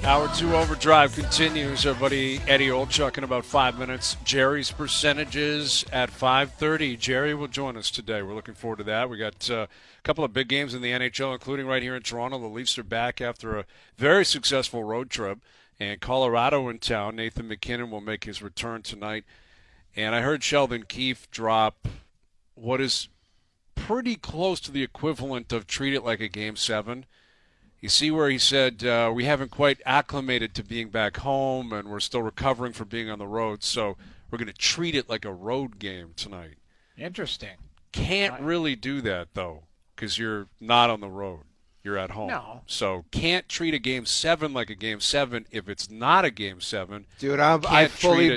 Hour 2 Overdrive continues. Our buddy Eddie Olchuk in about 5 minutes. Jerry's percentages at 5:30. Jerry will join us today. We're looking forward to that. We got a couple of big games in the NHL, including right here in Toronto. The Leafs are back after a very successful road trip. And Colorado in town. Nathan MacKinnon will make his return tonight. And I heard Sheldon Keefe drop what is pretty close to the equivalent of treat it like a Game 7. You see where he said, we haven't quite acclimated to being back home, and we're still recovering from being on the road, so we're going to treat it like a road game tonight. Interesting. Can't really do that, though, because you're not on the road. You're at home. No. So can't treat a Game 7 like a Game 7 if it's not a Game 7. Dude, I fully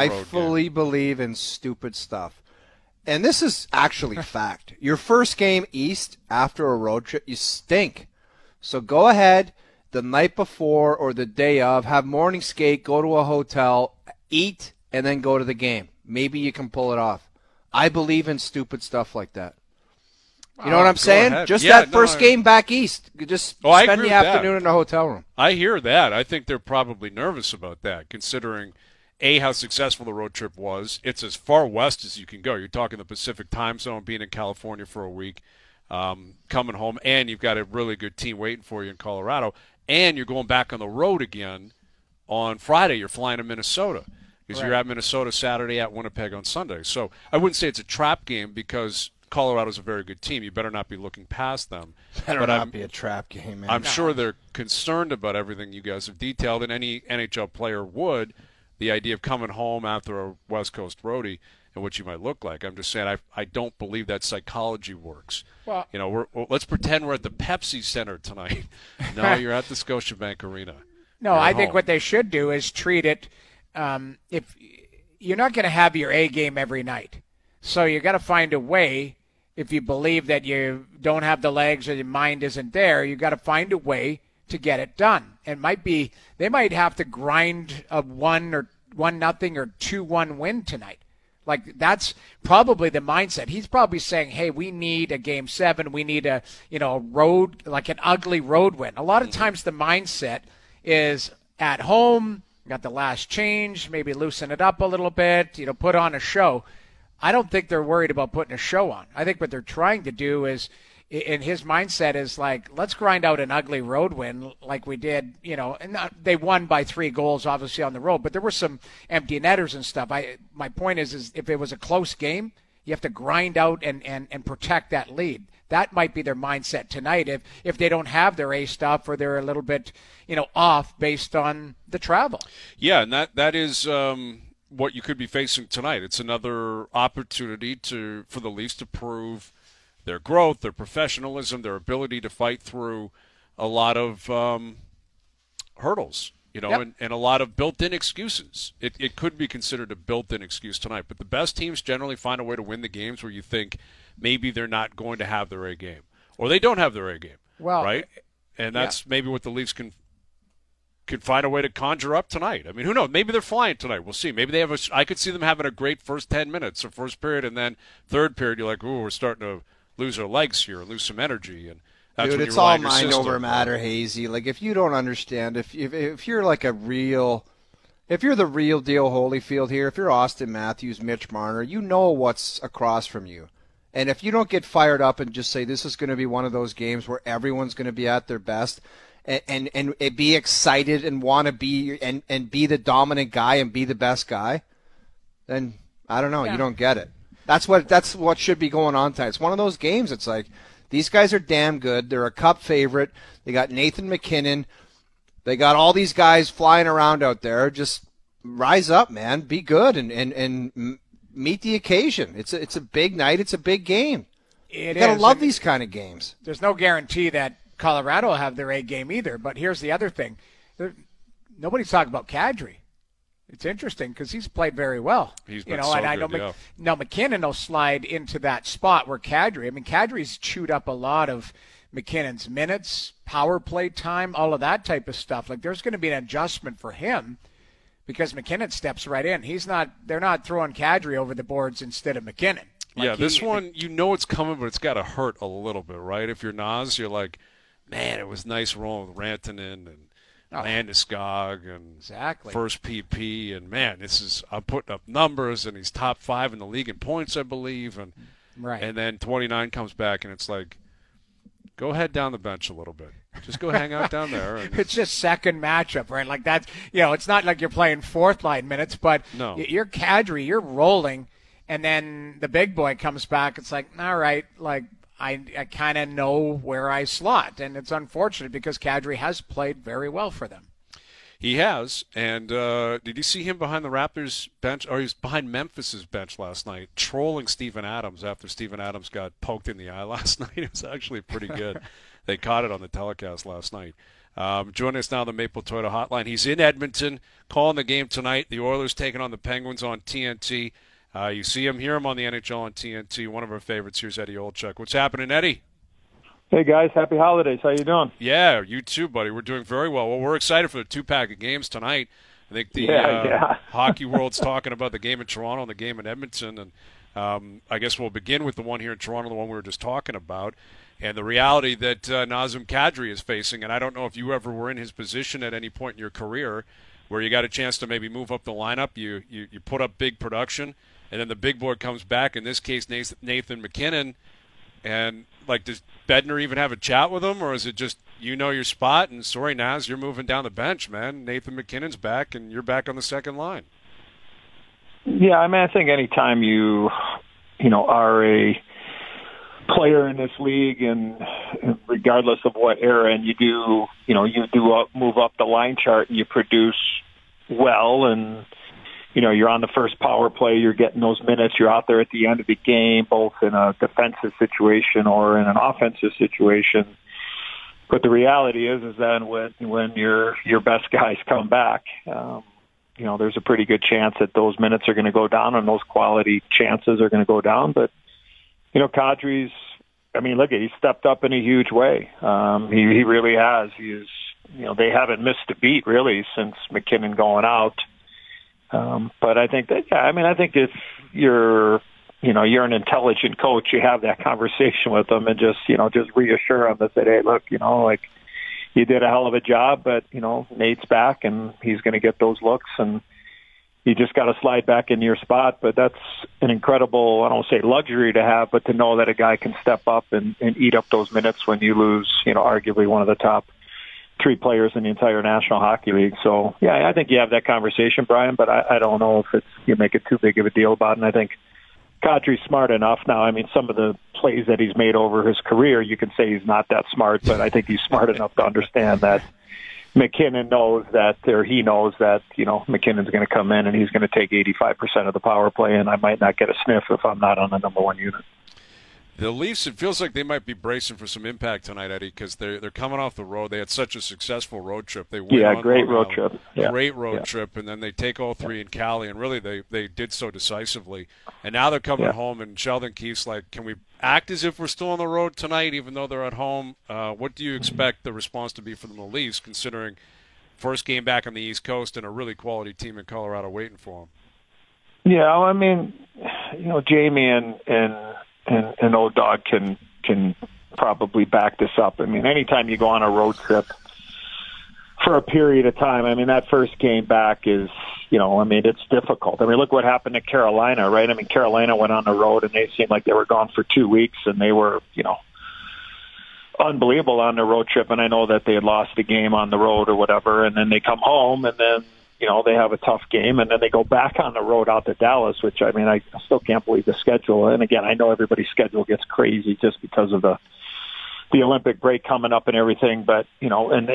believe in stupid stuff. And this is actually fact. Your first game east after a road trip, you stink. So go ahead the night before or the day of, have morning skate, go to a hotel, eat, and then go to the game. Maybe you can pull it off. I believe in stupid stuff like that. You know what I'm saying? Ahead. Just that first game back east. Just spend the afternoon in a hotel room. I hear that. I think they're probably nervous about that, considering, A, how successful the road trip was. It's as far west as you can go. You're talking the Pacific time zone, being in California for a week. Coming home, and you've got a really good team waiting for you in Colorado, and you're going back on the road again on Friday. You're flying to Minnesota because you're at Minnesota Saturday, at Winnipeg on Sunday. So I wouldn't say it's a trap game because Colorado's a very good team. You better not be looking past them. Better not be a trap game, man. I'm sure they're concerned about everything you guys have detailed, and any NHL player would. The idea of coming home after a West Coast roadie and what you might look like. I'm just saying I don't believe that psychology works. Well, you know, let's pretend we're at the Pepsi Center tonight. No, you're at the Scotiabank Arena. No, I think what they should do is treat it. If you're not going to have your A game every night, so you got to find a way. If you believe that you don't have the legs or your mind isn't there, you got to find a way to get it done. It might be they might have to grind a 1-0 or 2-1 win tonight. Like, that's probably the mindset. He's probably saying, hey, we need a Game 7. We need a road, like an ugly road win. A lot of times the mindset is at home, got the last change, maybe loosen it up a little bit, put on a show. I don't think they're worried about putting a show on. I think what they're trying to do is, in his mindset, is like, let's grind out an ugly road win like we did, and they won by 3 goals, obviously, on the road, but there were some empty netters and stuff. My point is if it was a close game, you have to grind out and protect that lead. That might be their mindset tonight if they don't have their A stuff or they're a little bit, off based on the travel. Yeah, and that is what you could be facing tonight. It's another opportunity for the Leafs to prove their growth, their professionalism, their ability to fight through a lot of hurdles, and a lot of built-in excuses. It could be considered a built-in excuse tonight, but the best teams generally find a way to win the games where you think maybe they're not going to have their A game, or they don't have their A game, right? And that's maybe what the Leafs can find a way to conjure up tonight. I mean, who knows? Maybe they're flying tonight. We'll see. Maybe they have I could see them having a great first 10 minutes or first period, and then third period you're like, ooh, we're starting to lose our legs here, lose some energy, and that's dude, when it's you all your mind system. over matter, Hazy. Like, if you don't understand, if you're like if you're the real deal Holyfield here, if you're Austin Matthews, Mitch Marner, you know what's across from you, and if you don't get fired up and just say this is going to be one of those games where everyone's going to be at their best, and be excited and want to be and be the dominant guy and be the best guy, then I don't know, you don't get it. That's what should be going on tonight. It's one of those games. It's like these guys are damn good. They're a cup favorite. They got Nathan MacKinnon. They got all these guys flying around out there. Just rise up, man. Be good and meet the occasion. It's a big night. It's a big game. You gotta love these kind of games. There's no guarantee that Colorado will have their A game either. But here's the other thing: nobody's talking about Kadri. It's interesting because he's played very well. He's been so I good, know now MacKinnon will slide into that spot where Kadri's chewed up a lot of McKinnon's minutes, power play time, all of that type of stuff. Like, there's going to be an adjustment for him because MacKinnon steps right in. They're not throwing Kadri over the boards instead of MacKinnon. This one, it's coming, but it's got to hurt a little bit, right? If you're Nas, you're like, man, it was nice rolling with Rantanen and Landeskog and Exactly. first PP, and man, I'm putting up numbers, and he's top 5 in the league in points, I believe, and Right. and then 29 comes back, and it's like, go head down the bench a little bit. Just go hang out down there. And It's just second matchup, right? Like that's, it's not like you're playing fourth line minutes, but No. you're Kadri, you're rolling, and then the big boy comes back. It's like, all right, like I kind of know where I slot, and it's unfortunate because Kadri has played very well for them. He has, and did you see him behind the Raptors bench, or he was behind Memphis's bench last night, trolling Steven Adams after Steven Adams got poked in the eye last night? It was actually pretty good. They caught it on the telecast last night. Joining us now on the Maple Toyota Hotline. He's in Edmonton, calling the game tonight. The Oilers taking on the Penguins on TNT. You see him, hear him on the NHL on TNT. One of our favorites. Here's Eddie Olczyk. What's happening, Eddie? Hey guys, happy holidays. How you doing? Yeah, you too, buddy. We're doing very well. Well, we're excited for the 2-pack of games tonight. I think the hockey world's talking about the game in Toronto and the game in Edmonton, and I guess we'll begin with the one here in Toronto, the one we were just talking about, and the reality that Nazem Kadri is facing. And I don't know if you ever were in his position at any point in your career where you got a chance to maybe move up the lineup, you put up big production, and then the big boy comes back, in this case Nathan MacKinnon, and like, does Bednar even have a chat with him, or is it just your spot, and sorry, Naz, you're moving down the bench, man. Nathan MacKinnon's back, and you're back on the second line. Yeah, I mean, I think anytime you are a player in this league, and regardless of what era, and you do move up the line chart and you produce well, and you're on the first power play, you're getting those minutes, you're out there at the end of the game, both in a defensive situation or in an offensive situation. But the reality is that when your best guys come back, there's a pretty good chance that those minutes are going to go down and those quality chances are going to go down. But, Kadri's, he stepped up in a huge way. He really has. They haven't missed a beat really since MacKinnon going out. But I think that, I think if you're an intelligent coach, you have that conversation with them and just reassure them and say, hey, look, you did a hell of a job, but, Nate's back and he's going to get those looks, and you just got to slide back into your spot. But that's an incredible, I don't say luxury to have, but to know that a guy can step up and eat up those minutes when you lose, arguably one of the top 3 players in the entire National Hockey League. So, yeah, I think you have that conversation, Brian, but I don't know if you make it too big of a deal about it. And I think Kadri's smart enough now. Some of the plays that he's made over his career, you can say he's not that smart, but I think he's smart enough to understand that MacKinnon knows that, or he knows that, MacKinnon's going to come in and he's going to take 85% of the power play, and I might not get a sniff if I'm not on the number 1 unit. The Leafs, it feels like they might be bracing for some impact tonight, Eddie, because they're coming off the road. They had such a successful road trip. They win on great Long road Island. trip. Yeah. Great road trip, and then they take all 3 in Cali, and really they did so decisively. And now they're coming home, and Sheldon Keefe's like, can we act as if we're still on the road tonight, even though they're at home? What do you expect the response to be from the Leafs, considering first game back on the East Coast and a really quality team in Colorado waiting for them? Yeah, Jamie and Old Dog can probably back this up. Anytime you go on a road trip for a period of time, that first game back is, it's difficult. Look what happened to Carolina, right? Carolina went on the road and they seemed like they were gone for 2 weeks, and they were, unbelievable on the road trip. And I know that they had lost a game on the road or whatever, and then they come home and then, they have a tough game, and then they go back on the road out to Dallas, which, I still can't believe the schedule. And again, I know everybody's schedule gets crazy just because of the Olympic break coming up and everything, but, they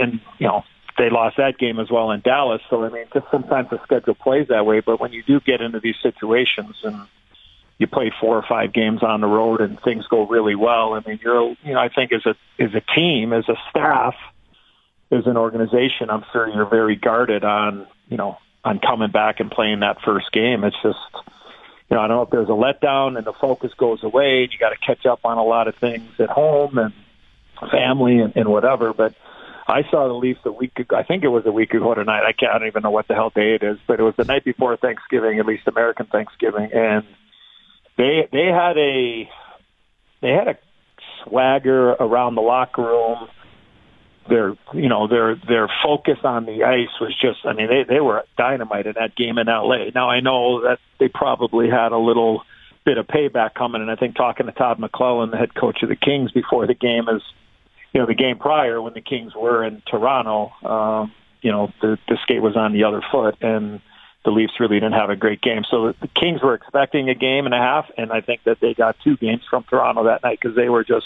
lost that game as well in Dallas. So, just sometimes the schedule plays that way. But when you do get into these situations and you play 4 or 5 games on the road and things go really well, I think as a team, as a staff, as an organization, I'm sure you're very guarded on coming back and playing that first game. It's just, I don't know if there's a letdown and the focus goes away and you got to catch up on a lot of things at home and family and whatever. But I saw the Leafs a week ago. I think it was a week ago tonight. I don't even know what the hell day it is, but it was the night before Thanksgiving, at least American Thanksgiving. And they had a swagger around the locker room their focus on the ice was just, I mean, they were dynamite in that game in LA. Now I know that they probably had a little bit of payback coming, and I think talking to Todd McClellan, the head coach of the Kings, before the game, is, the game prior when the Kings were in Toronto, the skate was on the other foot, and the Leafs really didn't have a great game. So the Kings were expecting a game and a half, and I think that they got 2 games from Toronto that night because they were just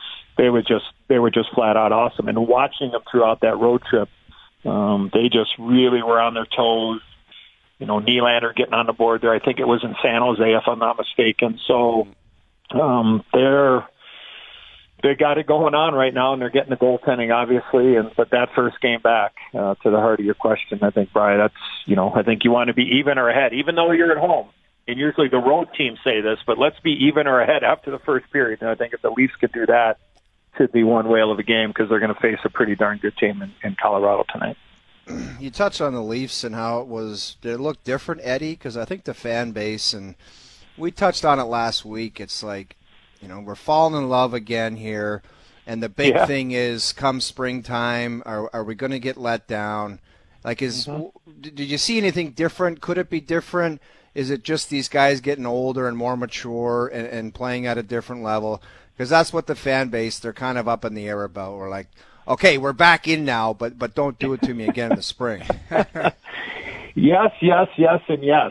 flat out awesome. And watching them throughout that road trip, they just really were on their toes. Nylander getting on the board there. I think it was in San Jose, if I'm not mistaken. So they got it going on right now, and they're getting the goaltending, obviously. But that first game back, to the heart of your question, I think, Brian, that's, I think you want to be even or ahead, even though you're at home. And usually the road teams say this, but let's be even or ahead after the first period. And I think if the Leafs could do that, it should be one whale of a game because they're going to face a pretty darn good team in Colorado tonight. You touched on the Leafs and how did it look different, Eddie? Because I think the fan base, and we touched on it last week, it's like, we're falling in love again here. And the big thing is, come springtime, are we going to get let down? Like, did you see anything different? Could it be different? Is it just these guys getting older and more mature and playing at a different level? Because that's what the fan base, they're kind of up in the air about. We're like, okay, we're back in now, but don't do it to me again in the spring. Yes, and yes.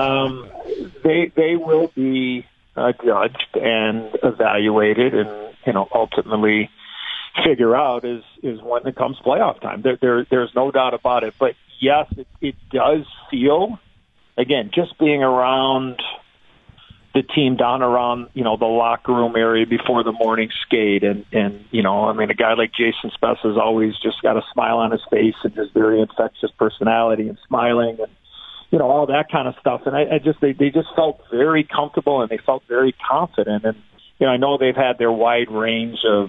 They will be judged and evaluated, and ultimately figure out is when it comes playoff time. There's no doubt about it. But yes, it does feel, again, just being around the team down around, the locker room area before the morning skate. And a guy like Jason Spezza has always just got a smile on his face and just very infectious personality and smiling and, all that kind of stuff. And they just felt very comfortable and they felt very confident. And, I know they've had their wide range of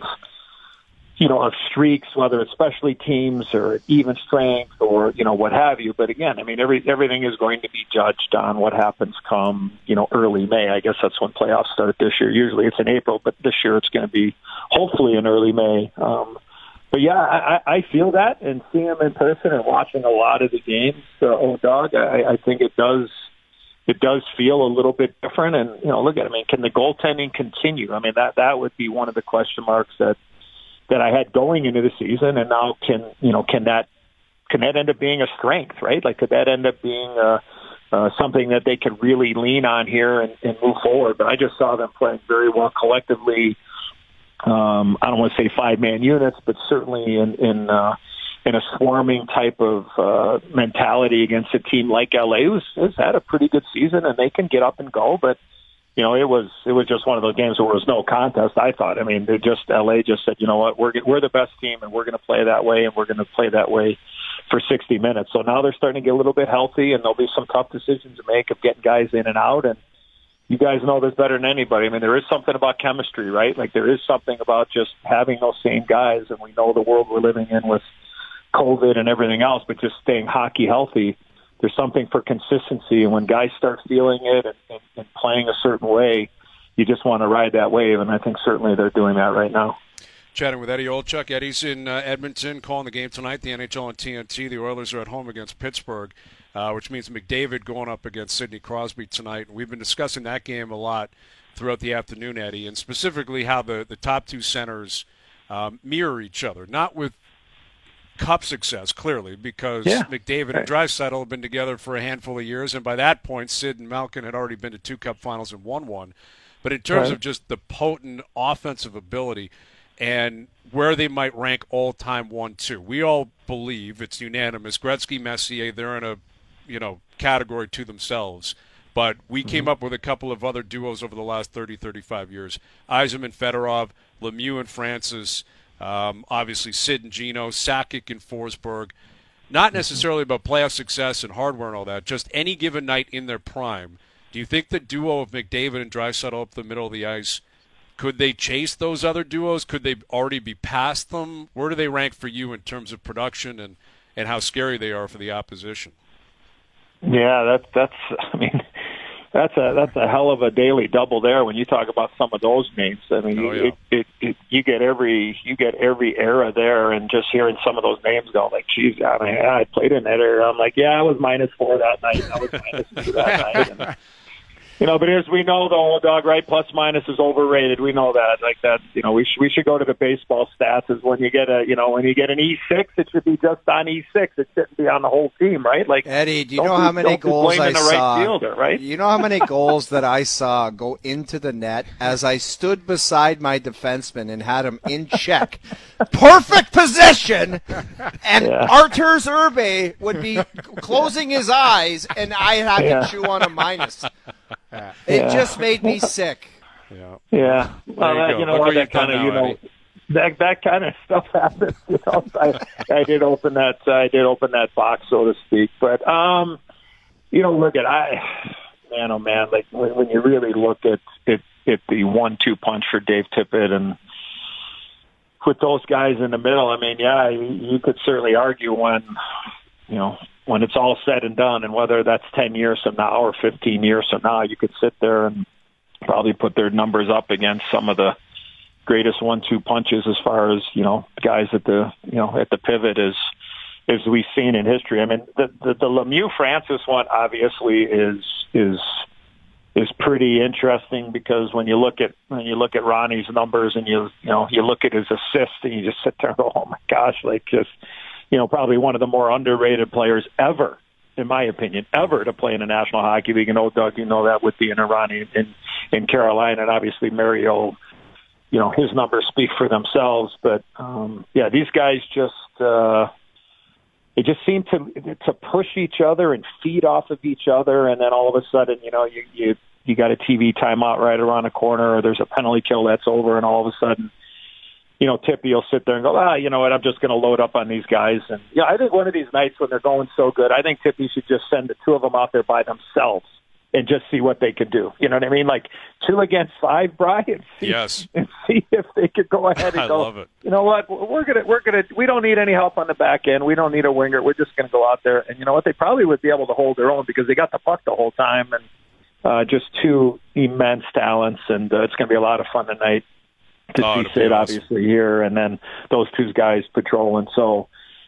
streaks, whether it's specialty teams or even strength or, what have you. But again, everything is going to be judged on what happens come, early May. I guess that's when playoffs start this year. Usually it's in April, but this year it's going to be hopefully in early May. But yeah, I feel that, and seeing them in person and watching a lot of the games, Dog, I think it does feel a little bit different. And, look at it. Can the goaltending continue? That would be one of the question marks that I had going into the season, and now can that end up being a strength, right? Like, could that end up being something that they could really lean on here and move forward? But I just saw them playing very well collectively. I don't want to say 5-man units, but certainly in a swarming type of mentality against a team like LA, who's had a pretty good season, and they can get up and go, but it was just one of those games where there was no contest, I thought. LA just said, you know what, we're the best team, and we're going to play that way, and we're going to play that way for 60 minutes. So now they're starting to get a little bit healthy, and there'll be some tough decisions to make of getting guys in and out. And you guys know this better than anybody. There is something about chemistry, right? Like, there is something about just having those same guys, and we know the world we're living in with COVID and everything else, but just staying hockey healthy. There's something for consistency, and when guys start feeling it and playing a certain way, you just want to ride that wave, and I think certainly they're doing that right now. Chatting with Eddie Olczyk. Eddie's in Edmonton calling the game tonight, the NHL on TNT. The Oilers are at home against Pittsburgh, which means McDavid going up against Sidney Crosby tonight. We've been discussing that game a lot throughout the afternoon, Eddie, and specifically how the top two centers mirror each other, not with Cup success, clearly, because McDavid and Draisaitl have been together for a handful of years, and by that point, Sid and Malkin had already been to 2 Cup finals and won one. But in terms of just the potent offensive ability and where they might rank all-time 1-2, we all believe it's unanimous. Gretzky, Messier, they're in a category to themselves. But we came up with a couple of other duos over the last 30, 35 years. Yzerman, Fedorov, Lemieux and Francis. Obviously, Sid and Gino, Sakic and Forsberg. Not necessarily about playoff success and hardware and all that, just any given night in their prime. Do you think the duo of McDavid and Draisaitl up the middle of the ice, could they chase those other duos? Could they already be past them? Where do they rank for you in terms of production and how scary they are for the opposition? Yeah, that's that's a hell of a daily double there. When you talk about some of those names, I mean, you get every era there, and just hearing some of those names go, like, geez, I mean, I played in that era. I'm like, yeah, I was -4 that night. I was -2 that night. And, but as we know, the old dog, right? Plus minus is overrated. We know that. Like that, we should go to the baseball stats. Is when you get when you get an E6, it should be just on E6. It shouldn't be on the whole team, right? Like, Eddie, do you know how many goals I saw? Right fielder, right? You know how many goals that I saw go into the net as I stood beside my defenseman and had him in check, perfect position, and Artur Zerbe would be closing his eyes, and I had to chew on a minus. It just made me sick. Yeah. Well, that kind of that kind of stuff happens. I did open that box, so to speak. But look at man, oh man, like when you really look at the 1-2 punch for Dave Tippett and put those guys in the middle. I mean, you could certainly argue when it's all said and done, and whether that's 10 years from now or 15 years from now, you could sit there and probably put their numbers up against some of the greatest 1-2 punches as far as, guys at the pivot as we've seen in history. I mean, the Lemieux Francis one obviously is pretty interesting, because when you look at Ronnie's numbers and you look at his assists and you just sit there and go, oh my gosh, like just, probably one of the more underrated players ever, in my opinion, ever to play in the National Hockey League. And Doug, that with being a Ronnie in Carolina, and obviously Mario, his numbers speak for themselves. But these guys just they just seem to push each other and feed off of each other, and then all of a sudden, you got a TV timeout right around the corner, or there's a penalty kill that's over, and all of a sudden, Tippy will sit there and go, you know what, I'm just going to load up on these guys. And I think one of these nights when they're going so good, I think Tippy should just send the two of them out there by themselves and just see what they can do. You know what I mean? Like 2 against 5, Brian. Yes. And see if they could go ahead and go, love it. You know what, we don't need any help on the back end. We don't need a winger. We're just going to go out there. And you know what, they probably would be able to hold their own because they got the puck the whole time, and just 2 immense talents. And it's going to be a lot of fun tonight to see Sid obviously here, and then those 2 guys patrolling. So,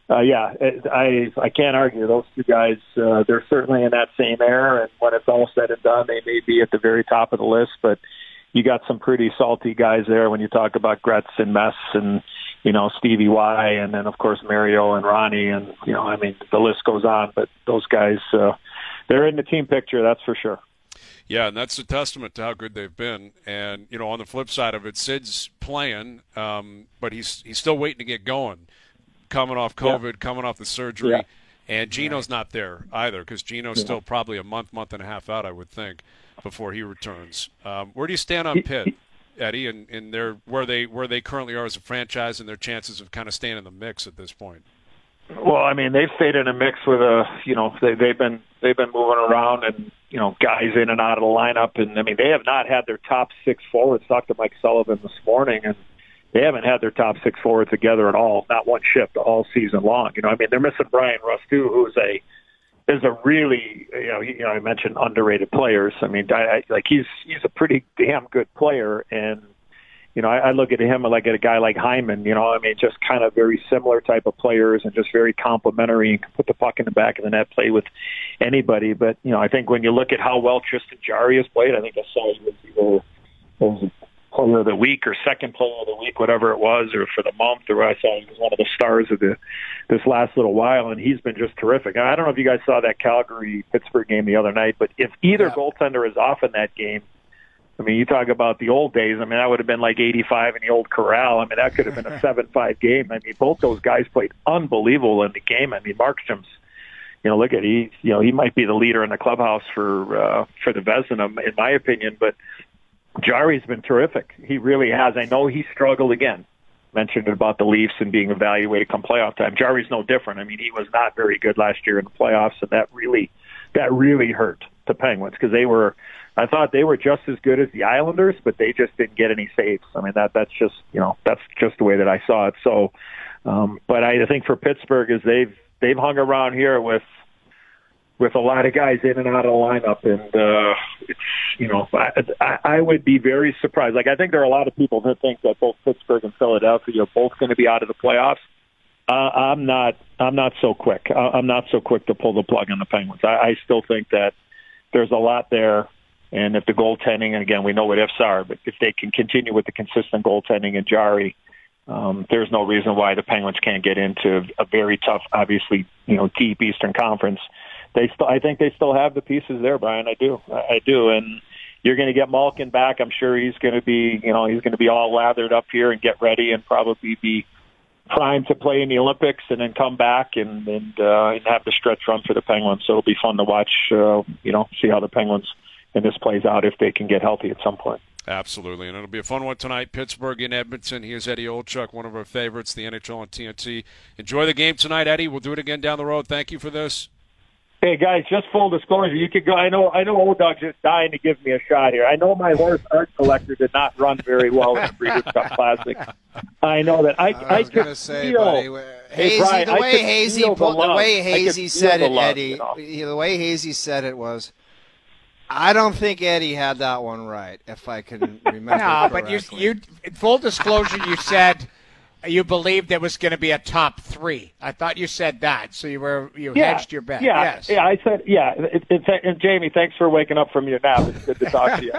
I can't argue. Those 2 guys, they're certainly in that same air, and when it's all said and done, they may be at the very top of the list, but you got some pretty salty guys there when you talk about Gretz and Mess and, Stevie Y, and then, of course, Mario and Ronnie, and, the list goes on, but those guys, they're in the team picture, that's for sure. Yeah, and that's a testament to how good they've been. And, on the flip side of it, Sid's playing, but he's still waiting to get going, coming off COVID, coming off the surgery. Yeah. And Gino's not there either, because Gino's still probably a month and a half out, I would think, before he returns. Where do you stand on Pitt, Eddie, and where they currently are as a franchise and their chances of kind of staying in the mix at this point? Well, they've stayed in a mix with they've been moving around and, guys in and out of the lineup. And they have not had their top 6 forwards. Talked to Mike Sullivan this morning, and they haven't had their top 6 forwards together at all, not one shift all season long. They're missing Brian Rust too, who is a really, I mentioned underrated players. He's a pretty damn good player, and I look at him like at a guy like Hyman, just kind of very similar type of players and just very complimentary and can put the puck in the back of the net, play with anybody. But, I think when you look at how well Tristan Jarry has played, I think I saw he was either player of the week or second player of the week, whatever it was, or for the month, or I saw he was one of the stars of this last little while, and he's been just terrific. I don't know if you guys saw that Calgary-Pittsburgh game the other night, but if either goaltender is off in that game, you talk about the old days. That would have been like 85 in the old Corral. That could have been a 7-5 game. Both those guys played unbelievable in the game. Markstrom's, look at he might be the leader in the clubhouse for the Vezina, in my opinion. But Jarry's been terrific. He really has. I know he struggled again. Mentioned about the Leafs and being evaluated come playoff time. Jarry's no different. He was not very good last year in the playoffs, and that really hurt the Penguins because I thought they were just as good as the Islanders, but they just didn't get any saves. That's just that's just the way that I saw it. So, but I think for Pittsburgh is they've hung around here with with a lot of guys in and out of the lineup, and it's, you know, I would be very surprised. Like, I think there are a lot of people that think that both Pittsburgh and Philadelphia are both going to be out of the playoffs. I'm not so quick. I'm not so quick to pull the plug on the Penguins. I still think that there's a lot there, and if the goaltending, and again, we know what ifs are, but if they can continue with the consistent goaltending and Jarry, there's no reason why the Penguins can't get into a very tough, obviously, you know, deep Eastern Conference. I think they still have the pieces there, Brian. I do, and you're going to get Malkin back. I'm sure he's going to be, you know, he's going to be all lathered up here and get ready and probably be primed to play in the Olympics and then come back and have the stretch run for the Penguins. So it'll be fun to watch. You know, see how the Penguins and this plays out if they can get healthy at some point. Absolutely, and it'll be a fun one tonight. Pittsburgh in Edmonton. Here's Eddie Olczyk, one of our favorites, the NHL on TNT. Enjoy the game tonight, Eddie. We'll do it again down the road. Thank you for this. Hey guys, just full disclosure, you could go. I know Old Dog's just dying to give me a shot here. I know my horse Art Collector did not run very well in the Breeders' Cup Classic. I know that. I was going to say, buddy, Hazy, Brian, the way Hazy said it, Eddie, you know? the way Hazy said it was, I don't think Eddie had that one right, if I can remember No, correctly. but you, in full disclosure, you said you believed there was going to be a top 3. I thought you said that, so you hedged your bet. Yeah, yes. yeah, I said, yeah. And Jamie, thanks for waking up from your nap. It's good to talk to you.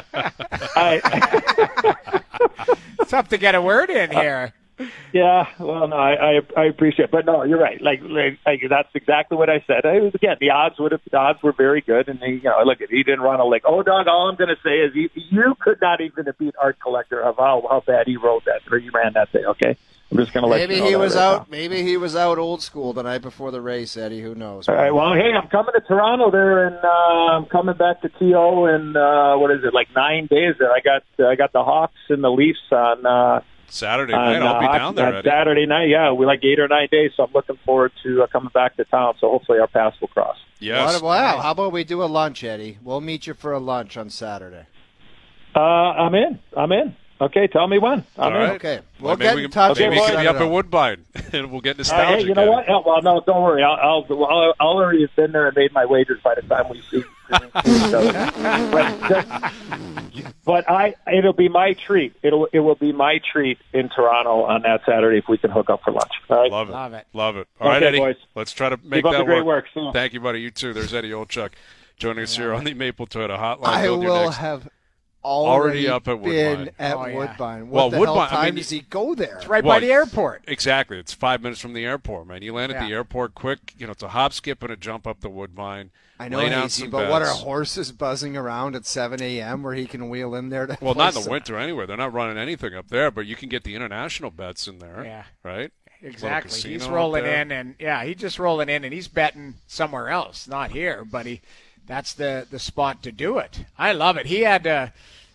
It's tough to get a word in here. Yeah, well, no, I appreciate it, but no, you're right. Like that's exactly what I said. Again, the odds were very good, and look, he didn't run a lick. Oh, Doug, all I'm going to say is you could not even have beat Art Collector of how bad he rode that or he ran that day. Okay, I'm just going to let maybe you know he that was right out. now. Maybe he was out old school the night before the race, Eddie. Who knows? All right. Well, hey, I'm coming to Toronto there, and I'm coming back to TO in what is it, like 9 days? There, I got the Hawks and the Leafs on. Saturday night, I'll be down there, Eddie. Saturday night, yeah. We like 8 or 9 days, so I'm looking forward to coming back to town, so hopefully our paths will cross. Yes. Wow. How about we do a lunch, Eddie? We'll meet you for a lunch on Saturday. I'm in. Okay, tell me when. I'm in. Right. Okay. Well, We'll get in touch. Maybe We'll we can set be it up at Woodbine, and we'll get nostalgic. Hey, you know what? Well, no, don't worry. I'll already have been there and made my wagers by the time we see each other. But it'll be my treat. It will be my treat in Toronto on that Saturday if we can hook up for lunch. All right? Love it. All Okay, right, Eddie. boys. Let's try to make Keep up that the great work. work. Thank you, buddy. You too. There's Eddie Olczyk joining us here on the Maple Toyota Hotline. I Build your will next- have already up at been Woodbine. at Oh, yeah. Woodbine. Well, What the Woodbine, hell I time mean, does he go there? It's right Well, by the airport. Exactly. It's 5 minutes from the airport, man. You land at the Yeah. airport quick. It's a hop, skip, and a jump up to Woodbine. I know, Lay down Hazy, some but what are bets. horses buzzing around at 7 a.m. where he can wheel in there? Well, not in the winter anyway. They're not running anything up there, but you can get the international bets in there. Yeah. Right? Exactly. casino He's up rolling there. in, and he's just rolling in, and he's betting somewhere else, not here. But that's the spot to do it. I love it. He had a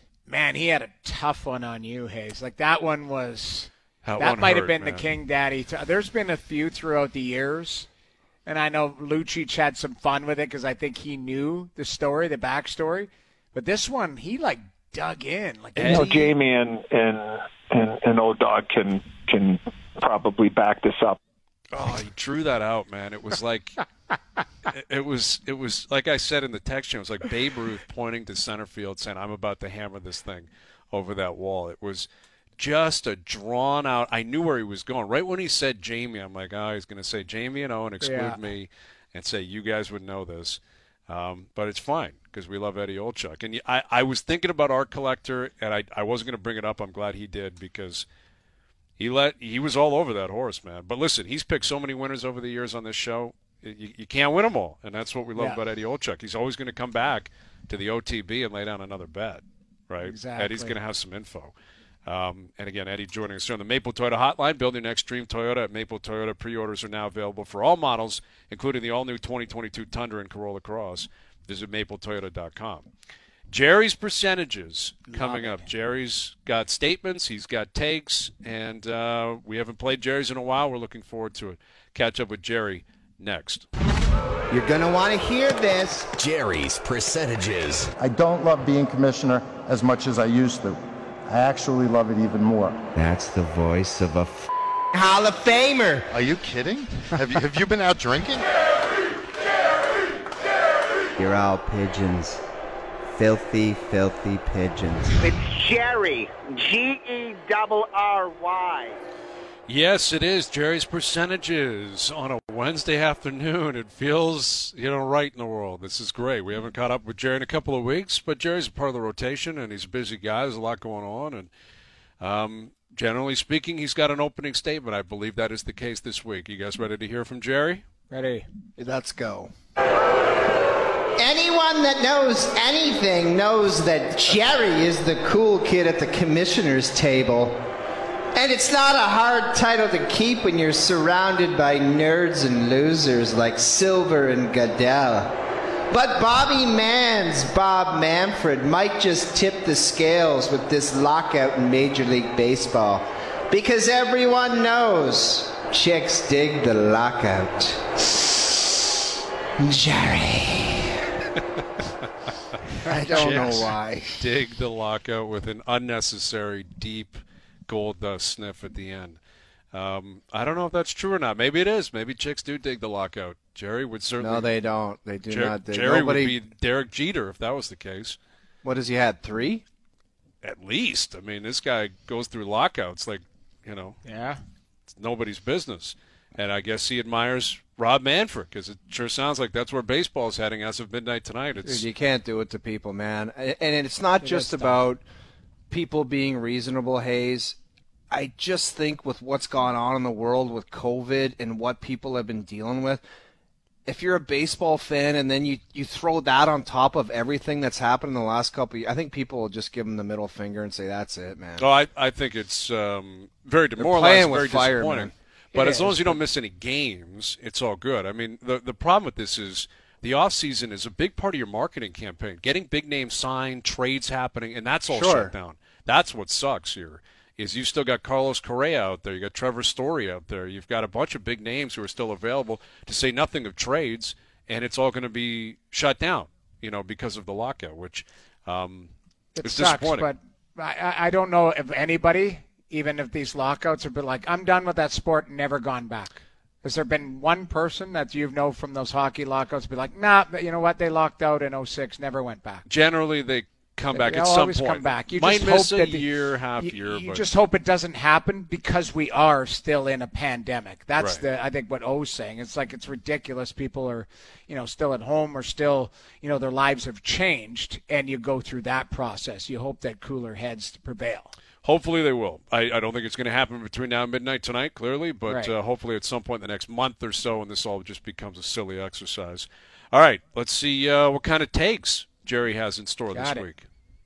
tough one on you, Hayes. Like that one was. That That one might have hurt, been man. the King Daddy. There's been a few throughout the years, and I know Lucic had some fun with it because I think he knew the story, the backstory. But this one, he dug in. Jamie and Old Dog can probably back this up. Oh, he drew that out, man. It was like it was like I said in the text chain, it was like Babe Ruth pointing to center field saying, "I'm about to hammer this thing over that wall." It was just a drawn out. I knew where he was going. Right when he said Jamie, I'm like, oh, he's going to say Jamie and Owen exclude me and say you guys would know this. But it's fine because we love Eddie Olczyk. And I was thinking about Art Collector, and I wasn't going to bring it up. I'm glad he did because he was all over that horse, man. But listen, he's picked so many winners over the years on this show. You can't win them all, and that's what we love about Eddie Olczyk. He's always going to come back to the OTB and lay down another bet, right? Exactly. Eddie's going to have some info. And again, Eddie joining us here on the Maple Toyota Hotline. Build your next dream Toyota at Maple Toyota. Pre-orders are now available for all models, including the all-new 2022 Tundra and Corolla Cross. Visit mapletoyota.com. Jerry's percentages coming up. Jerry's got statements, he's got takes, and we haven't played Jerry's in a while. We're looking forward to it. Catch up with Jerry next. You're going to want to hear this. Jerry's percentages. I don't love being commissioner as much as I used to. I actually love it even more. That's the voice of a Hall of Famer. Are you kidding? Have you been out drinking? You're all pigeons. Filthy, filthy pigeons. It's Jerry. Gerry. Yes, it is. Jerry's Percentages on a Wednesday afternoon. It feels, right in the world. This is great. We haven't caught up with Jerry in a couple of weeks, but Jerry's a part of the rotation, and he's a busy guy. There's a lot going on, and generally speaking, he's got an opening statement. I believe that is the case this week. You guys ready to hear from Jerry? Ready. Let's go. Anyone that knows anything knows that Jerry is the cool kid at the commissioner's table. And it's not a hard title to keep when you're surrounded by nerds and losers like Silver and Goodell. But Bobby Mann's Bob Manfred might just tip the scales with this lockout in Major League Baseball. Because everyone knows chicks dig the lockout. Jerry. I don't know why. Dig the lockout with an unnecessary deep gold dust sniff at the end. I don't know if that's true or not. Maybe it is. Maybe chicks do dig the lockout. Jerry would certainly. No, they don't. They do not. Jerry would be Derek Jeter if that was the case. What has he had? 3? At least. I mean, this guy goes through lockouts like, Yeah. it's nobody's business. And I guess he admires Rob Manfred because it sure sounds like that's where baseball's heading as of midnight tonight. Dude, you can't do it to people, man. And it's not just about people being reasonable, Hayes. I just think with what's gone on in the world with COVID and what people have been dealing with, if you're a baseball fan and then you throw that on top of everything that's happened in the last couple of years, I think people will just give them the middle finger and say, that's it, man. Oh, I think it's very demoralizing, very disappointing. Man. But as long as you don't miss any games, it's all good. I mean, the problem with this is the offseason is a big part of your marketing campaign. Getting big names signed, trades happening, and that's all shut down. That's what sucks here. Is you've still got Carlos Correa out there, you got Trevor Story out there, you've got a bunch of big names who are still available, to say nothing of trades, and it's all going to be shut down, because of the lockout, which is disappointing. But I don't know if anybody, even if these lockouts have been like, I'm done with that sport and never gone back. Has there been one person that from those hockey lockouts be like, nah, but you know what, they locked out in 2006, never went back? Generally, they come back They'll at some always point. come back. You might just miss hope a that year, half year. You but just hope it doesn't happen because we are still in a pandemic. That's right. I think what O's saying. It's like it's ridiculous. People are, still at home or still, their lives have changed, and you go through that process. You hope that cooler heads prevail. Hopefully they will. I don't think it's going to happen between now and midnight tonight, clearly, but Right. Hopefully at some point in the next month or so, and this all just becomes a silly exercise. All right, let's see what kind of takes Jerry has in store this week.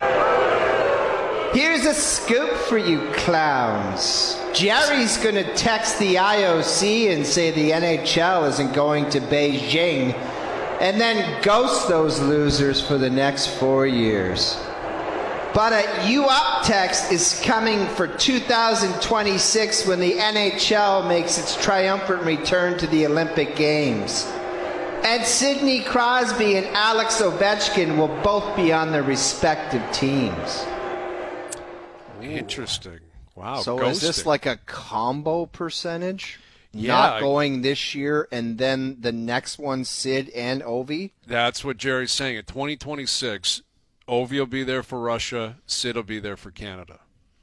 Here's a scoop for you clowns. Jerry's going to text the IOC and say the NHL isn't going to Beijing, and then ghost those losers for the next 4 years. But a "you up" text is coming for 2026 when the NHL makes its triumphant return to the Olympic Games. And Sidney Crosby and Alex Ovechkin will both be on their respective teams. Interesting. Wow. So ghosting. is this like a combo percentage? Yeah, Not going this year and then the next one, Sid and Ovi? That's what Jerry's saying. In 2026, Ovi will be there for Russia. Sid will be there for Canada.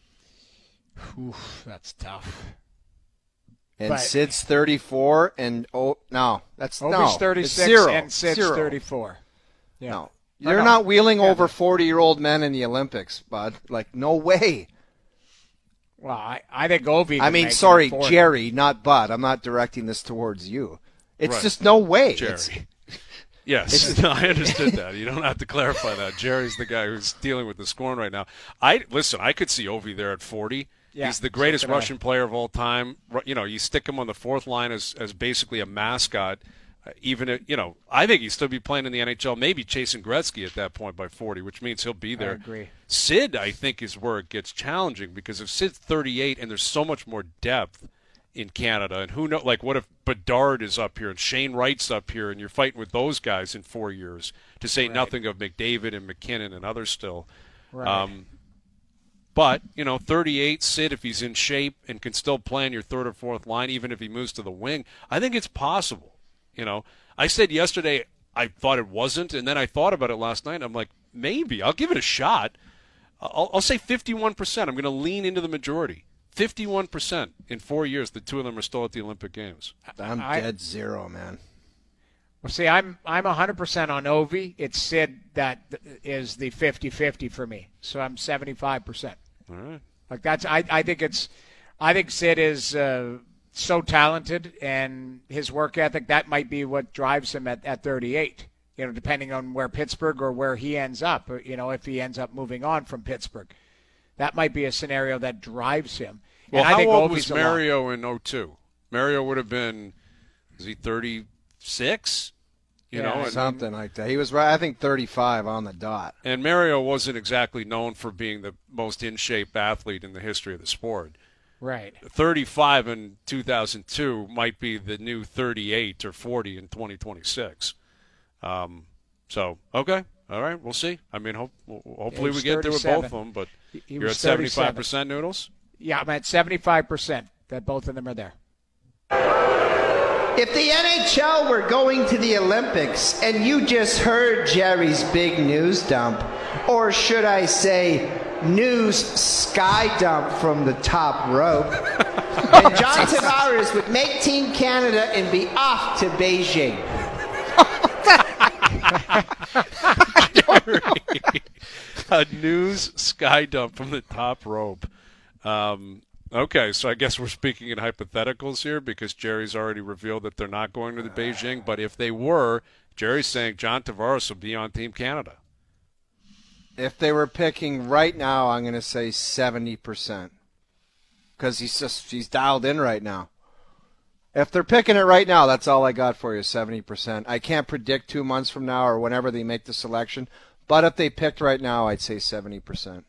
That's tough. And But- Sid's 34 and that's Ovi's no, 36 it's zero. and Sid's Zero. 34. Yeah. No. They're not wheeling over 40-year-old men in the Olympics, bud. Like, no way. Well, I think Ovi. I mean, sorry, Jerry, not Bud. I'm not directing this towards you. It's Right. just no way. Jerry. Yes, no, I understood that. You don't have to clarify that. Jerry's the guy who's dealing with the scorn right now. I could see Ovi there at 40. Yeah, He's the greatest so could I. Russian player of all time. You stick him on the fourth line as basically a mascot. I think he'd still be playing in the NHL, maybe chasing Gretzky at that point by 40, which means he'll be there. I agree. Sid, I think, is where it gets challenging because if Sid's 38 and there's so much more depth in Canada, and who knows, like what if Bedard is up here and Shane Wright's up here and you're fighting with those guys in 4 years, to say nothing of McDavid and McKinnon and others still. Right. But, 38, Sid, if he's in shape and can still play on your third or fourth line, even if he moves to the wing, I think it's possible. I said yesterday, I thought it wasn't, and then I thought about it last night, and I'm like, maybe. I'll give it a shot. I'll say 51%. I'm going to lean into the majority. 51% in 4 years. The two of them are still at the Olympic Games. I'm dead zero, man. Well, see, I'm 100% on Ovi. It's Sid that is the 50-50 for me. So I'm 75%. All right. Like I think Sid is so talented, and his work ethic, that might be what drives him at 38. You know, depending on where Pittsburgh or where he ends up, or, you know, if he ends up moving on from Pittsburgh. That might be a scenario that drives him. Well, and I think how old Ovi's was Mario in 2002? Mario would have been, is he 36? You know, something like that. He was, I think, 35 on the dot. And Mario wasn't exactly known for being the most in-shape athlete in the history of the sport. Right. 35 in 2002 might be the new 38 or 40 in 2026. So, okay. All right, we'll see. I mean, hopefully we get there with both of them, but you're at 75% Noodles? Yeah, I'm at 75% that both of them are there. If the NHL were going to the Olympics and you just heard Jerry's big news dump, or should I say news sky dump from the top rope, then John Tavares would make Team Canada and be off to Beijing. A news sky dump from the top rope. Okay, so I guess we're speaking in hypotheticals here because Jerry's already revealed that they're not going to the Beijing. But if they were, Jerry's saying John Tavares will be on Team Canada. If they were picking right now, I'm going to say 70%. Because he's dialed in right now. If they're picking it right now, that's all I got for you, 70%. I can't predict 2 months from now or whenever they make the selection. But if they picked right now, I'd say 70%.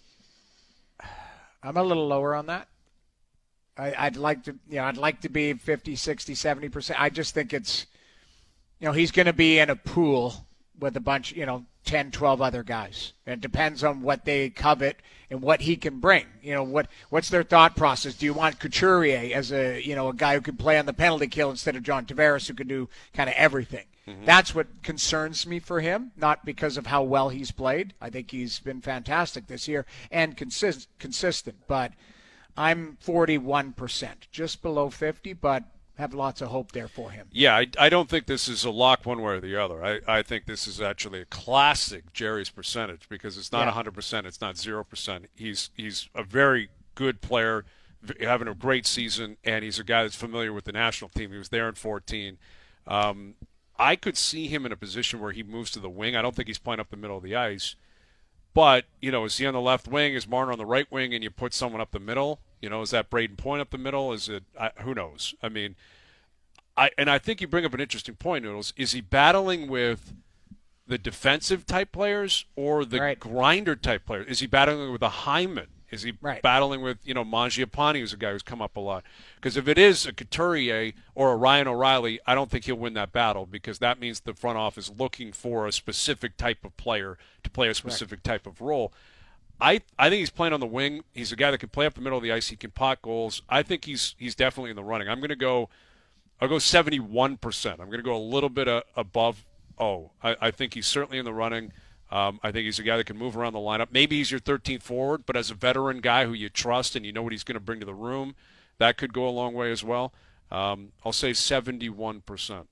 I'm a little lower on that. I'd like to be 50, 60, 70%. I just think it's, he's going to be in a pool with a bunch, 10, 12 other guys. It depends on what they covet and what he can bring. What's their thought process? Do you want Couturier as a guy who can play on the penalty kill instead of John Tavares who can do kind of everything? Mm-hmm. That's what concerns me for him, not because of how well he's played. I think he's been fantastic this year and consistent, but I'm 41%, just below 50, but have lots of hope there for him. Yeah, I don't think this is a lock one way or the other. I think this is actually a classic Jerry's percentage because it's not 100%, it's not 0%. He's a very good player, having a great season, and he's a guy that's familiar with the national team. He was there in 2014. I could see him in a position where he moves to the wing. I don't think he's playing up the middle of the ice. But, is he on the left wing? Is Marner on the right wing and you put someone up the middle? Is that Braden Point up the middle? Is it who knows? I mean, I think you bring up an interesting point, Noodles. Is he battling with the defensive type players or the grinder type players? Is he battling with a Hyman? Is he battling with, Mangiapane, who's a guy who's come up a lot? Because if it is a Couturier or a Ryan O'Reilly, I don't think he'll win that battle because that means the front office is looking for a specific type of player to play a specific type of role. I think he's playing on the wing. He's a guy that can play up the middle of the ice. He can pot goals. I think he's definitely in the running. I'll go 71%. I'm going to go a little bit above. I think he's certainly in the running. I think he's a guy that can move around the lineup. Maybe he's your 13th forward, but as a veteran guy who you trust and you know what he's going to bring to the room, that could go a long way as well. I'll say 71%.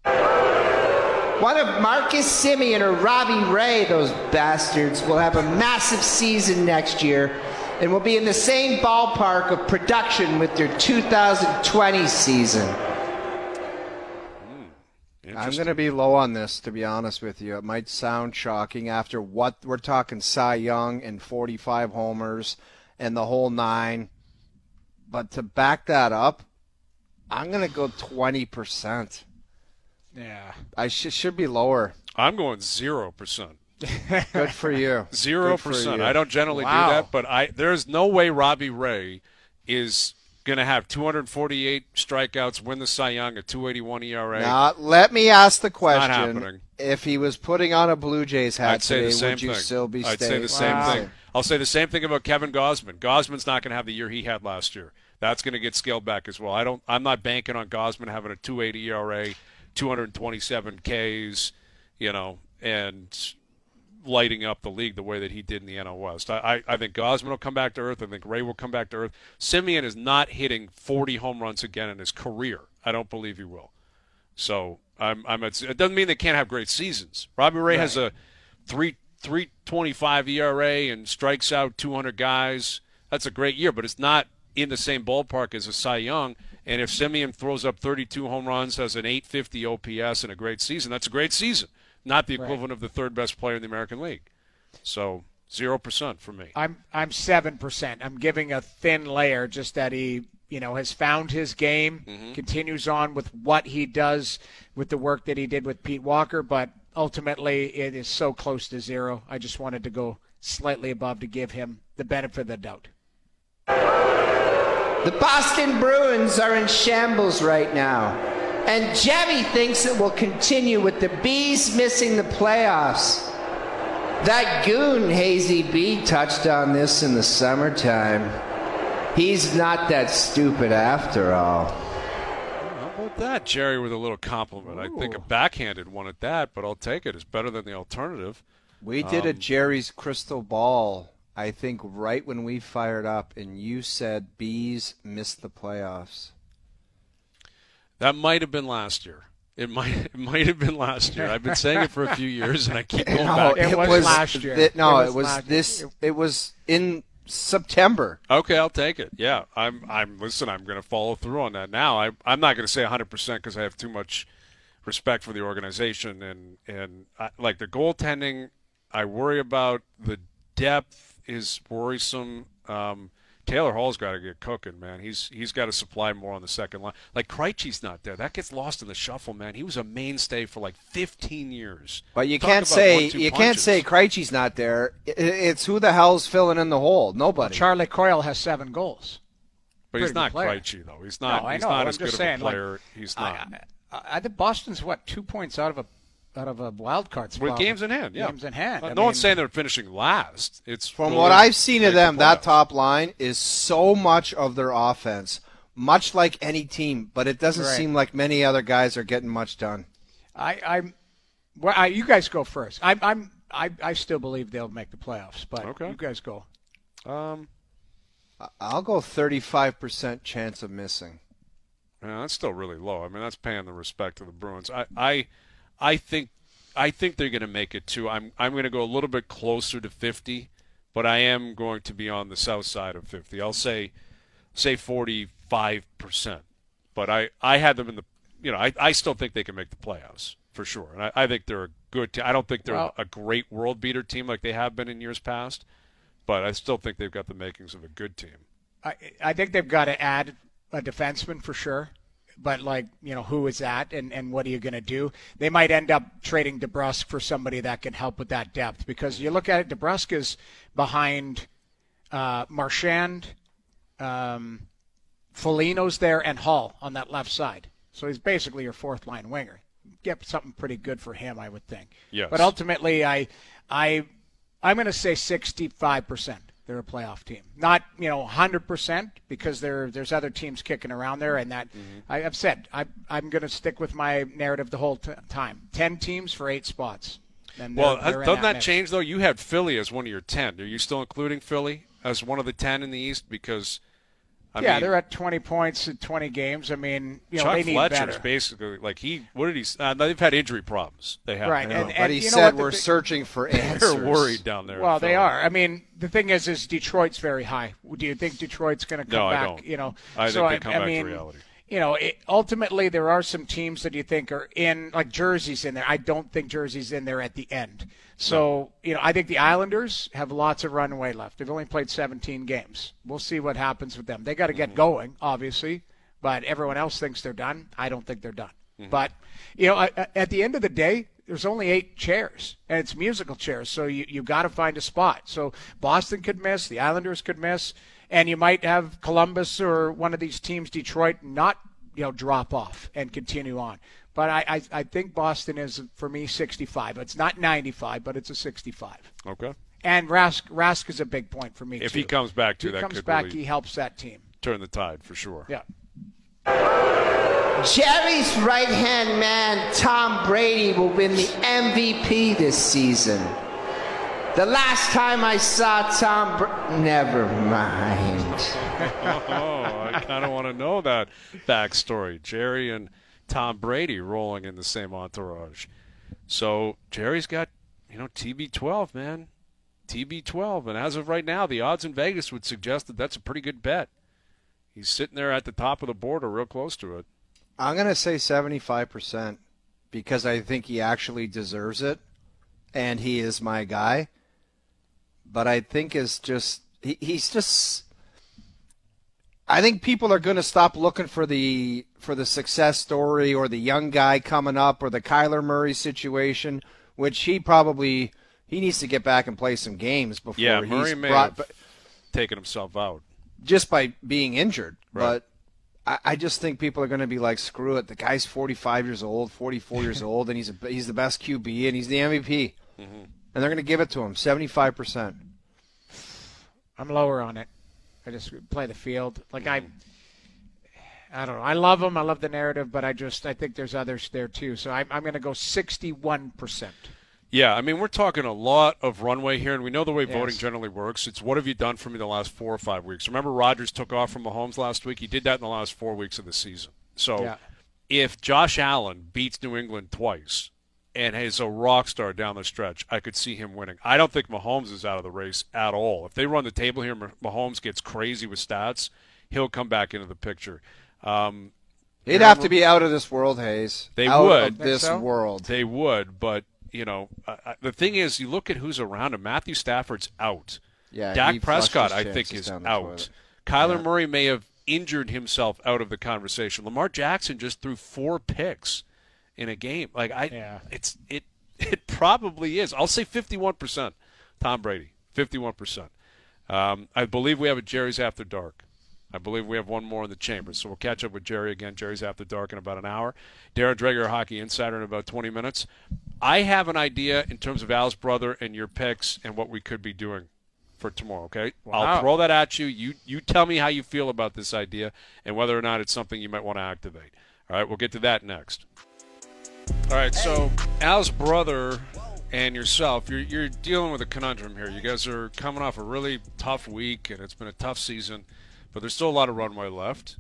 What if Marcus Semien or Robbie Ray, those bastards, will have a massive season next year and will be in the same ballpark of production with their 2020 season? I'm going to be low on this, to be honest with you. It might sound shocking after what we're talking Cy Young and 45 homers and the whole nine. But to back that up, I'm going to go 20%. Yeah. I should be lower. I'm going 0%. Good for you. 0%. I don't generally do that, but there's no way Robbie Ray is going to have 248 strikeouts, win the Cy Young, a 2.81 ERA. Now, let me ask the question. Not happening. If he was putting on a Blue Jays hat I'd say today, the same would you thing. still be I'd staying? say the same thing. I'll say the same thing about Kevin Gausman. Gausman's not going to have the year he had last year. That's going to get scaled back as well. I'm not banking on Gausman having a 2.80 ERA, 227 Ks. and lighting up the league the way that he did in the NL West. I think Gausman will come back to earth. I think Ray will come back to earth. Semien is not hitting 40 home runs again in his career. I don't believe he will. So it doesn't mean they can't have great seasons. Robbie Ray has a 3.25 ERA and strikes out 200 guys. That's a great year, but it's not in the same ballpark as a Cy Young. And if Semien throws up 32 home runs, has an 850 OPS and a great season, that's a great season. Not the equivalent of the third best player in the American League. So 0% for me. I'm 7%. I'm giving a thin layer, just that he has found his game, continues on with what he does with the work that he did with Pete Walker, but ultimately it is so close to 0. I just wanted to go slightly above to give him the benefit of the doubt. The Boston Bruins are in shambles right now. And Jerry thinks it will continue with the Bees missing the playoffs. That goon, Hazy B, touched on this in the summertime. He's not that stupid after all. How about that, Jerry, with a little compliment? Ooh. I think a backhanded one at that, but I'll take it. It's better than the alternative. We did a Jerry's crystal ball, I think, right when we fired up, and you said Bees missed the playoffs. That might have been last year. It might have been last year. I've been saying it for a few years, and I keep going back. It was last year. It was in September. Okay, I'll take it. Yeah, I'm going to follow through on that now. I'm not going to say 100% because I have too much respect for the organization and like the goaltending. I worry about the depth is worrisome. Taylor Hall's got to get cooking, man. He's got to supply more on the second line. Like Krejci's not there. That gets lost in the shuffle, man. He was a mainstay for like 15 years. But you can't say Krejci's not there. It's who the hell's filling in the hole? Nobody. Well, Charlie Coyle has 7 goals. But he's not Krejci, though. He's not. No, I he's know. not I'm as just good saying, of a player. He's not. I think Boston's 2 points out of a wild card spot. With games in hand, yeah. Games in hand. No one's saying they're finishing last. It's from what I've seen of them, that top line is so much of their offense, much like any team, but it doesn't seem like many other guys are getting much done. You guys go first. I still believe they'll make the playoffs, but you guys go. I'll go 35% chance of missing. Yeah, that's still really low. I mean, that's paying the respect of the Bruins. I think they're going to make it too. I'm going to go a little bit closer to 50, but I am going to be on the south side of 50. I'll say 45%. But I had them in the I still think they can make the playoffs for sure. And I think they're a good team. I don't think they're a great world beater team like they have been in years past, but I still think they've got the makings of a good team. I think they've got to add a defenseman for sure. But, who is that and what are you going to do? They might end up trading DeBrusk for somebody that can help with that depth because you look at it, DeBrusk is behind Marchand, Foligno's there, and Hall on that left side. So he's basically your fourth-line winger. Get something pretty good for him, I would think. Yes. But ultimately, I'm going to say 65%. They're a playoff team. Not, 100% because there's other teams kicking around there. And that I've said I'm going to stick with my narrative the whole time. 10 teams for 8 spots. Doesn't that change, though? You had Philly as one of your 10. Are you still including Philly as one of the 10 in the East? Because they're at 20 points in 20 games. I mean, Chuck they need Fletcher's better. basically they've had injury problems. They have. Right. But he said we're searching for answers. They're worried down there. Well, they are. I mean, the thing is Detroit's very high. Do you think Detroit's going to come back? No, I don't. I think they come back to reality. Ultimately, there are some teams that you think are in, like Jersey's in there. I don't think Jersey's in there at the end. So, I think the Islanders have lots of runway left. They've only played 17 games. We'll see what happens with them. They got to get going, obviously, but everyone else thinks they're done. I don't think they're done. But, at the end of the day, there's only 8 chairs, and it's musical chairs, so you got to find a spot. So Boston could miss, the Islanders could miss, and you might have Columbus or one of these teams, Detroit, not drop off and continue on. But I think Boston is, for me, 65. It's not 95, but it's a 65. Okay. And Rask is a big point for me, if too. He comes back, too, that could really he helps that team. Turn the tide, for sure. Yeah. Jerry's right-hand man, Tom Brady will win the MVP this season. The last time I saw never mind. I kind of want to know that backstory. Jerry and Tom Brady rolling in the same entourage. So Jerry's got, TB12, man. TB12. And as of right now, the odds in Vegas would suggest that that's a pretty good bet. He's sitting there at the top of the board or real close to it. I'm going to say 75% because I think he actually deserves it, and he is my guy. But I think he's just. I think people are going to stop looking for the success story or the young guy coming up or the Kyler Murray situation, which he needs to get back and play some games before Murray may have taken himself out just by being injured. Right. But I just think people are going to be like, screw it. The guy's 45 years old, 44 years old, and he's the best QB and he's the MVP. Mm-hmm. And they're going to give it to him, 75%. I'm lower on it. I just play the field. Like I don't know. I love him. I love the narrative, but I think there's others there too. So I'm going to go 61%. Yeah, I mean, we're talking a lot of runway here, and we know the way voting generally works. It's what have you done for me the last 4 or 5 weeks. Remember Rodgers took off from Mahomes last week? He did that in the last 4 weeks of the season. So if Josh Allen beats New England twice and is a rock star down the stretch, I could see him winning. I don't think Mahomes is out of the race at all. If they run the table here, Mahomes gets crazy with stats, he'll come back into the picture. He'd have to be out of this world, Hayes. They out would. Of this world. They would, but, the thing is, you look at who's around him. Matthew Stafford's out. Yeah, Dak Prescott, I think, is out. Kyler Murray may have injured himself out of the conversation. Lamar Jackson just threw 4 picks in a game. It probably is. I'll say 51%. Tom Brady, 51%. I believe we have a Jerry's After Dark. I believe we have one more in the chamber. So we'll catch up with Jerry again. Jerry's After Dark in about an hour. Darren Dreger, Hockey Insider, in about 20 minutes. I have an idea in terms of Al's brother and your picks and what we could be doing for tomorrow, okay? Wow. I'll throw that at you. You tell me how you feel about this idea and whether or not it's something you might want to activate. All right, we'll get to that next. All right, so Al's brother and yourself, you're dealing with a conundrum here. You guys are coming off a really tough week, and it's been a tough season. But there's still a lot of runway left,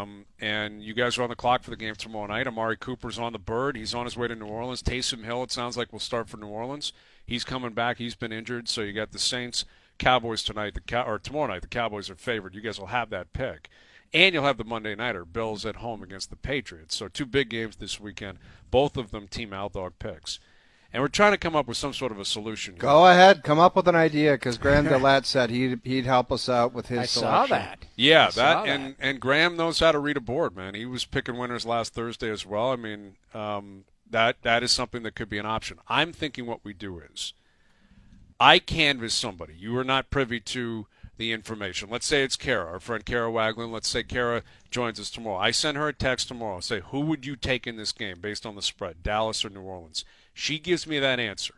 and you guys are on the clock for the game tomorrow night. Amari Cooper's on the bird. He's on his way to New Orleans. Taysom Hill, it sounds like, will start for New Orleans. He's coming back. He's been injured, so you got the Saints, Cowboys tonight, or tomorrow night. The Cowboys are favored. You guys will have that pick. And you'll have the Monday Nighter, Bills at home against the Patriots. So 2 big games this weekend, both of them Team Aldog picks. And we're trying to come up with some sort of a solution. Go ahead. Come up with an idea, because Graham Dillette said he'd help us out with his selection. I saw that. Yeah, and Graham knows how to read a board, man. He was picking winners last Thursday as well. I mean, that is something that could be an option. I'm thinking what we do is I canvass somebody. You are not privy to the information. Let's say it's Kara, our friend Kara Waglin. Let's say Kara joins us tomorrow. I send her a text tomorrow. Say, who would you take in this game based on the spread, Dallas or New Orleans? She gives me that answer.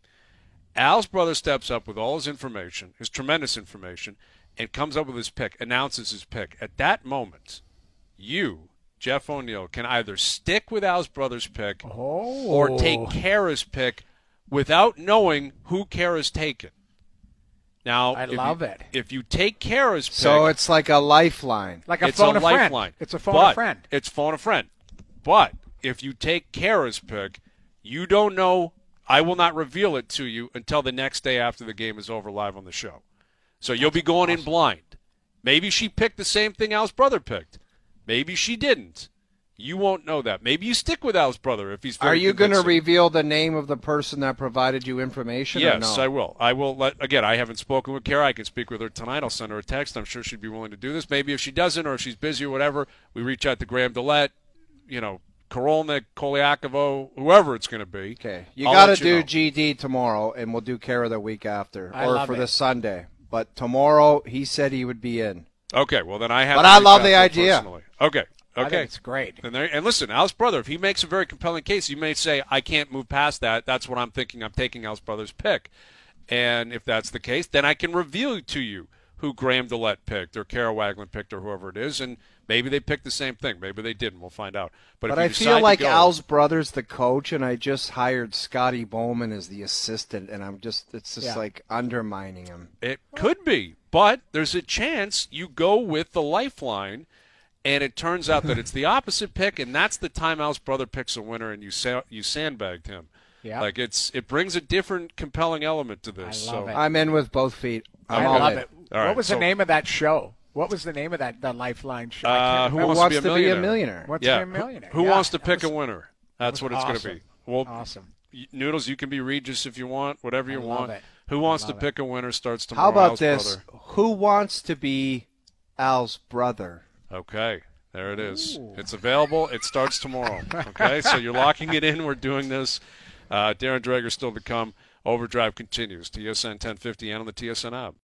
Al's brother steps up with all his information, his tremendous information, and comes up with his pick, announces his pick. At that moment, you, Jeff O'Neill, can either stick with Al's brother's pick or take Kara's pick without knowing who Kara's taken. Now, I love it. If you take Kara's pick, so it's like a lifeline. Like a phone a friend. It's a phone a friend. It's phone a friend. But if you take Kara's pick, you don't know. I will not reveal it to you until the next day after the game is over live on the show. So you'll be going in blind. Maybe she picked the same thing Al's brother picked. Maybe she didn't. You won't know that. Maybe you stick with Al's brother if he's very Are you going convincing. to reveal the name of the person that provided you information? Yes, or no? I will. I will again, I haven't spoken with Kara. I can speak with her tonight. I'll send her a text. I'm sure she'd be willing to do this. Maybe if she doesn't or if she's busy or whatever, we reach out to Graham Dillette, Korolnik, Kolyakovo, whoever it's going to be. Okay. You got to do GD tomorrow, and we'll do Kara the week after, or for the Sunday. But tomorrow, he said he would be in. Okay, well, then I have But to I reach love out the to her idea. personally. Okay. I think it's great. And listen, Al's brother, if he makes a very compelling case, you may say, I can't move past that. That's what I'm thinking. I'm taking Al's brother's pick. And if that's the case, then I can reveal to you who Graham Dillette picked or Kara Wagland picked or whoever it is, and maybe they picked the same thing. Maybe they didn't. We'll find out. But if I you decide feel like to go, Al's brother's the coach, and I just hired Scotty Bowman as the assistant, and it's just like undermining him. It could be, but there's a chance you go with the lifeline, and it turns out that it's the opposite pick, and that's the time Al's brother picks a winner, and you sandbagged him. Yeah. Like it brings a different compelling element to this. I love it. I'm in with both feet. I love it. All right, what was the name of that show? What was the name of the Lifeline show? Who Who wants to be a millionaire? What's to be a millionaire? Who Yeah, wants to that pick was- a winner? That's what it's awesome. going to be. Well, Awesome. Noodles, you can be Regis if you want, whatever you love want. it. Who wants to love pick a winner starts tomorrow. How about Al's this? brother. Who wants to be Al's brother? Okay, there it is. It's available. It starts tomorrow. Okay, so you're locking it in. We're doing this. Darren Dreger still to come. Overdrive continues. TSN 1050 and on the TSN app.